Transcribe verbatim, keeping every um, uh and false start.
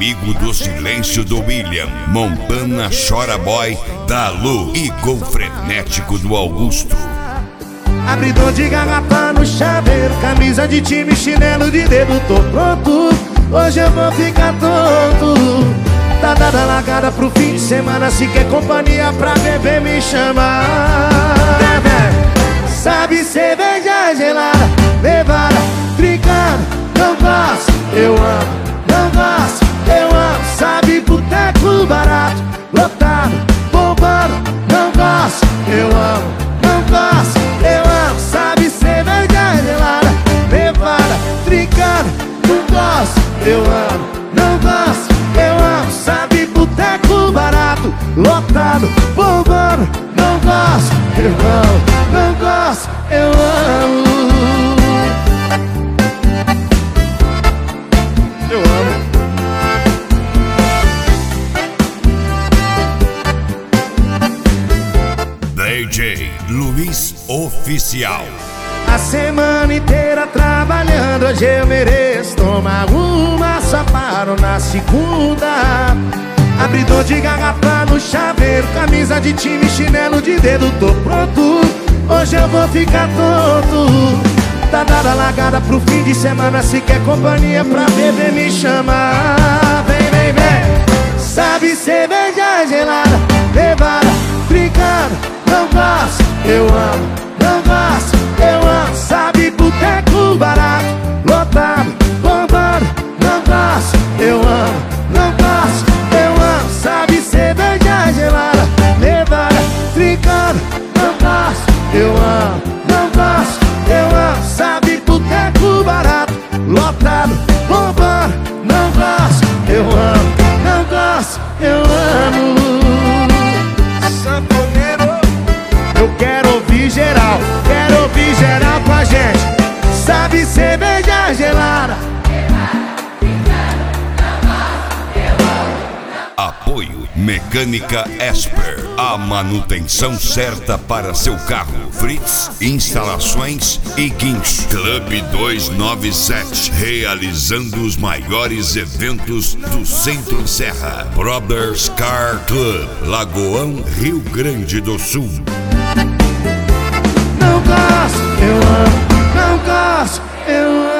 Inimigo do silêncio do William, Montana Chora Boy da Lu e Gol Frenético do Augusto. Abridor de garrafa no chaveiro, camisa de time, chinelo de dedo, tô pronto. Hoje eu vou ficar tonto. Tá dada a largada pro fim de semana, se quer companhia pra beber me chama. Sabe cerveja gelada, levada, trincada, não gosto, eu amo, não gosto, eu amo. Sabe boteco barato, lotado, bombando, não gosto, eu amo, não gosto, eu amo. Sabe cerveja gelada, levada, trincada, não gosto, eu amo, não gosto, eu amo. Sabe boteco barato, lotado, bombando, não gosto, eu amo, não gosto, eu amo. Eu amo. D J Luiz Oficial. A semana inteira trabalhando, hoje eu mereço tomar uma, só paro na segunda. Abridor de garrafa no chaveiro, camisa de time, chinelo de dedo, tô pronto. Hoje eu vou ficar tonto. Tá dada a largada pro fim de semana, se quer companhia pra beber me chama. Vem, vem, vem. Sabe cerveja gelada, levada, brincando, não gosto, eu amo, não gosto, eu amo. Sabe boteco barato, lotado, bombando, não gosto, eu amo, não gosto, eu amo. Sabe cerveja gelada, levada, brincando, não gosto, eu amo, não gosto, eu amo. Sabe boteco barato, lotado, bombando, não gosto, eu amo, não gosto, eu amo. Sanfoneiro, eu quero ouvir geral, quero ouvir geral com a gente. Sabe cerveja gelada, Apoio Mecânica Esper, a manutenção certa para seu carro. Fritz Instalações e Guincho. Clube duzentos e noventa e sete, realizando os maiores eventos do Centro Serra. Brothers Car Club, Lagoão, Rio Grande do Sul. não gosto, eu amo, não gosto, eu amo.